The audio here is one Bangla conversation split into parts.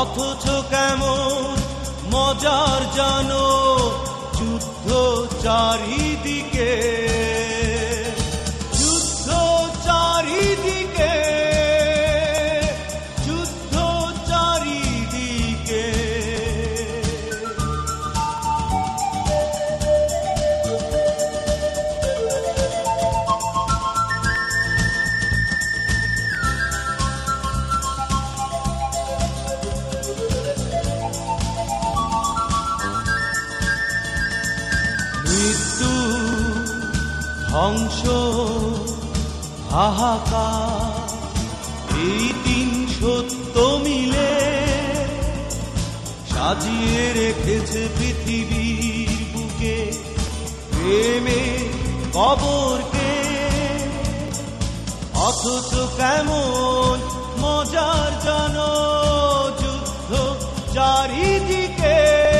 অথচ কেমন মজার জানো যুদ্ধ চারিদিকে, যুদ্ধ চারিদিকে, যুদ্ধ চারিদিকে। মৃত্যু, ধ্বংস, হাহাকার, এই তিন সত্য মিলে সাজিয়ে রেখেছে পৃথিবীর বুকে প্রেমে কবরকে। অথচ কেমন মজার জানো যুদ্ধ চারিদিকে,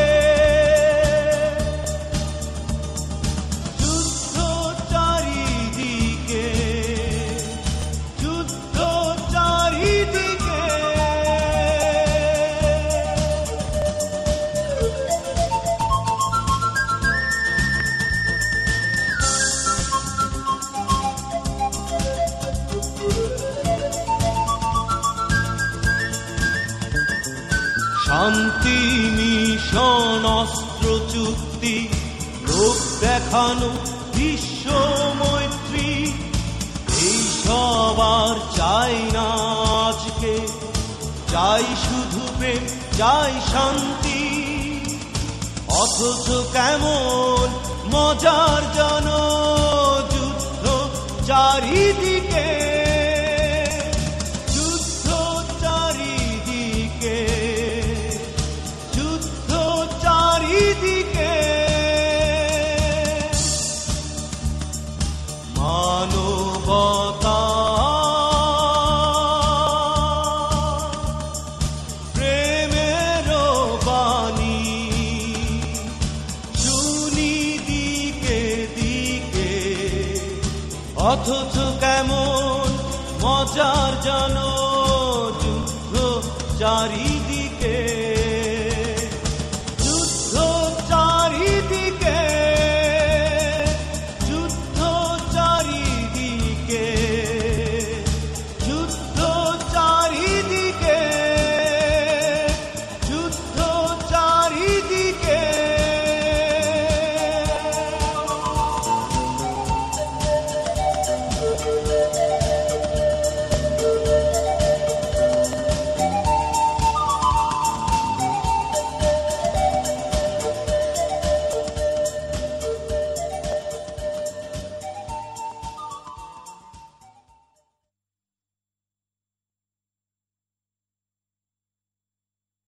শান্তি মিশন, অস্ত্র চুক্তি, লোক দেখানো বিশ্ব মৈত্রী, এই সব আর চাই না আজকে। চাই শুধু প্রেম, চাই শান্তি। অথচ কেমন মজার জানো যুদ্ধ চারিদিকে, যুদ্ধ চারিদিকে, যুদ্ধ চারিদিকে। মানবতা, প্রেমের বাণী শুনি দিকে দিকে। অথচ কেমন মজার জানো যুদ্ধ চারি